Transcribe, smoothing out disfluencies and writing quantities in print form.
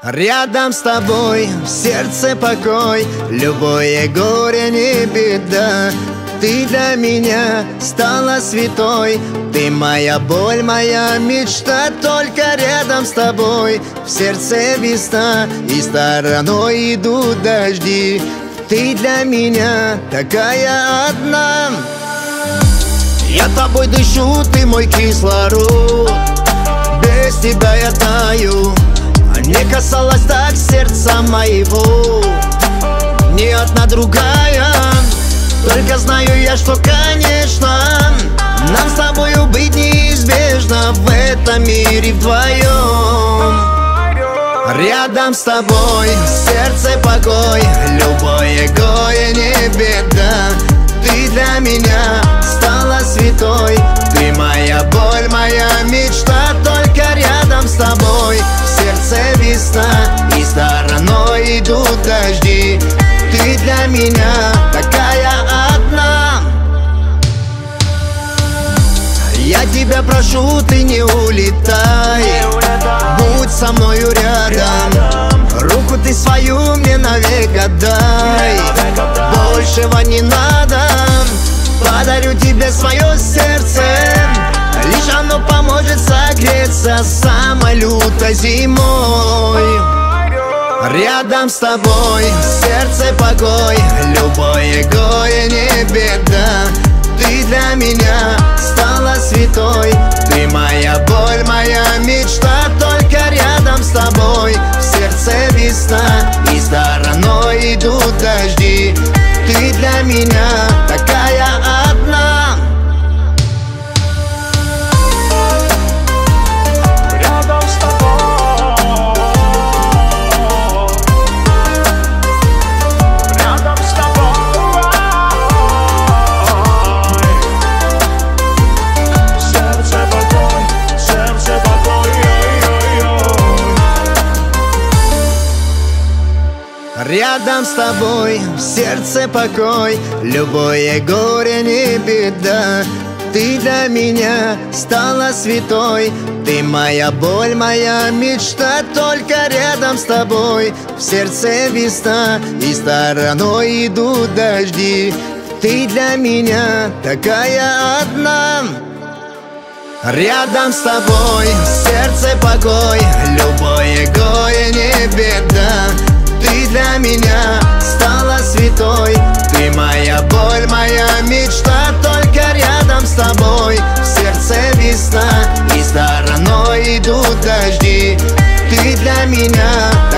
Рядом с тобой, в сердце покой, любое горе не беда. Ты для меня стала святой, ты моя боль, моя мечта. Только рядом с тобой, в сердце весна, и стороной идут дожди. Ты для меня такая одна. Я тобой дышу, ты мой кислород. Без тебя я таю. Не касалась так сердца моего ни одна другая. Только знаю я, что, конечно, нам с тобою быть неизбежно в этом мире вдвоем. Рядом с тобой, в сердце покой, любое горе не беда. Ты для меня стала святой, ты моя боль, моя мечта. Только рядом с тобой, в сердце весна, и стороной идут дожди. Ты для меня такая одна. Я тебя прошу, ты не улетай, будь со мною рядом. Руку ты свою мне навек отдай, большего не надо. Подарю тебе свое сердце, лишь оно поможет согреться самой лютой зимой. Рядом с тобой, в сердце покой, любое горе не беда. Ты для меня стала святой, ты моя боль, моя мечта. Только рядом с тобой, в сердце весна, и стороной идут дожди. Ты для меня такая одна. Рядом с тобой, рядом с тобой, сердце покой, Рядом с тобой, в сердце покой, любое горе не беда. Ты для меня стала святой, ты моя боль, моя мечта. Только рядом с тобой, в сердце весна, и стороной идут дожди. Ты для меня такая одна. Рядом с тобой, в сердце покой, любое горе не беда. Ты для меня стала святой, ты моя боль, моя мечта. Только рядом с тобой, в сердце весна, и стороной идут дожди. Ты для меня